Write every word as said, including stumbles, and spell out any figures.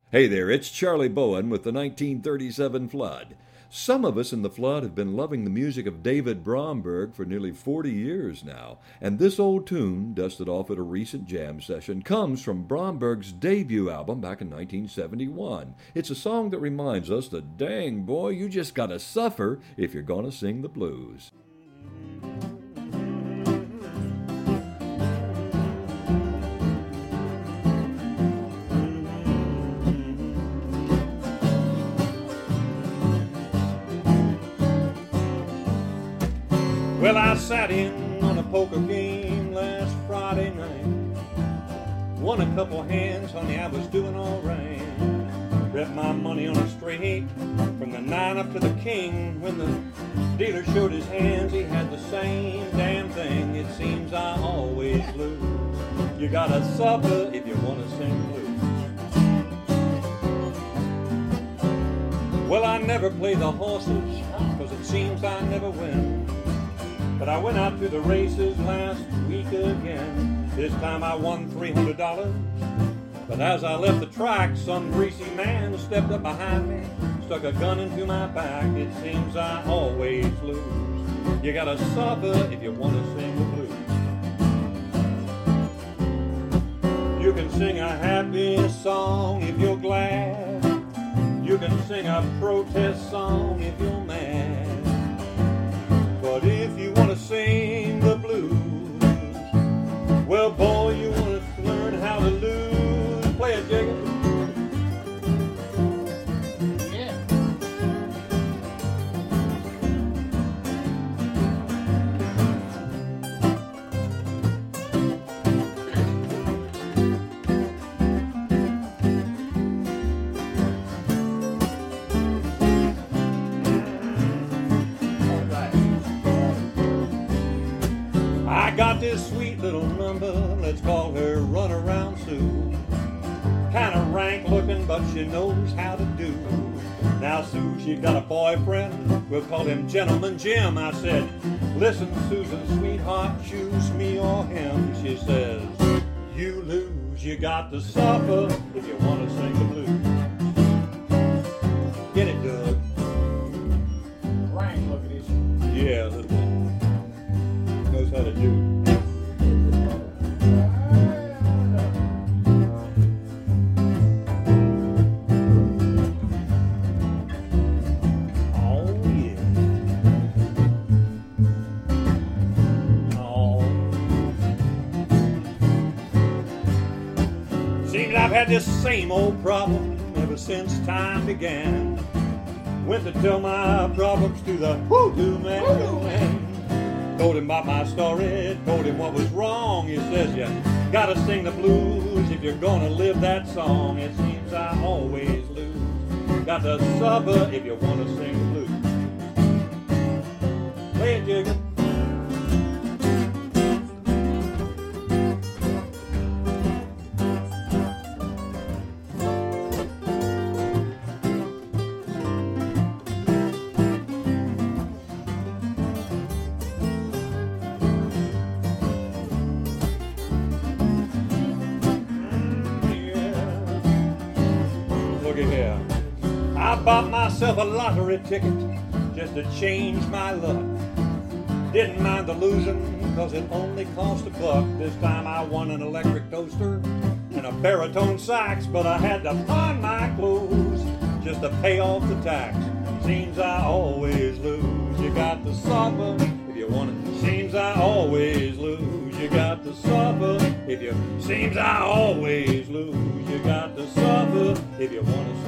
Hey there, it's Charlie Bowen with the nineteen thirty-seven Flood. Some of us in the Flood have been loving the music of David Bromberg for nearly forty years now, and this old tune, dusted off at a recent jam session, comes from Bromberg's debut album back in nineteen seventy-one. It's a song that reminds us that, dang boy, you just gotta suffer if you're gonna sing the blues. Well, I sat in on a poker game last Friday night. Won a couple hands, honey, I was doing all right. Bet my money on a straight from the nine up to the king. When the dealer showed his hands, he had the same damn thing. It seems I always lose. You gotta suffer if you wanna sing blues. Well, I never play the horses, cause it seems I never win. But I went out to the races last week again. This time I won three hundred dollars. But as I left the track, some greasy man stepped up behind me, stuck a gun into my back. It seems I always lose. You gotta suffer if you wanna sing the blues. You can sing a happy song if you're glad. You can sing a protest song if you're mad. But if you want to sing the blues, well, boy, you want to learn how to lose. Play it, Jacob. Yeah. I got this sweet little number, let's call her Runaround Sue. Kinda rank looking, but she knows how to do. Now Sue, she got a boyfriend, we'll call him Gentleman Jim. I said, listen, Susan, sweetheart, choose me or him. She says, you lose, you got to suffer if you want to sing the blues. Get it, Doug. Rank looking, is Yeah, a little bit. Knows how to do. Oh yeah. Oh. Seems I've had this same old problem ever since time began. Went to tell my problems to the voodoo man. Voodoo man. Told him about my story, told him what was wrong. He says, you gotta sing the blues if you're gonna live that song. It seems I always lose. Got to suffer if you wanna sing the blues. Play it, Jigga. Here. I bought myself a lottery ticket just to change my luck. Didn't mind the losing cause it only cost a buck. This time I won an electric toaster and a baritone sax, but I had to pawn my clothes just to pay off the tax. Seems I always lose. You got to suffer if you want it. Seems I always lose. You got to suffer if you. Seems I always lose. You got to suffer if you want to.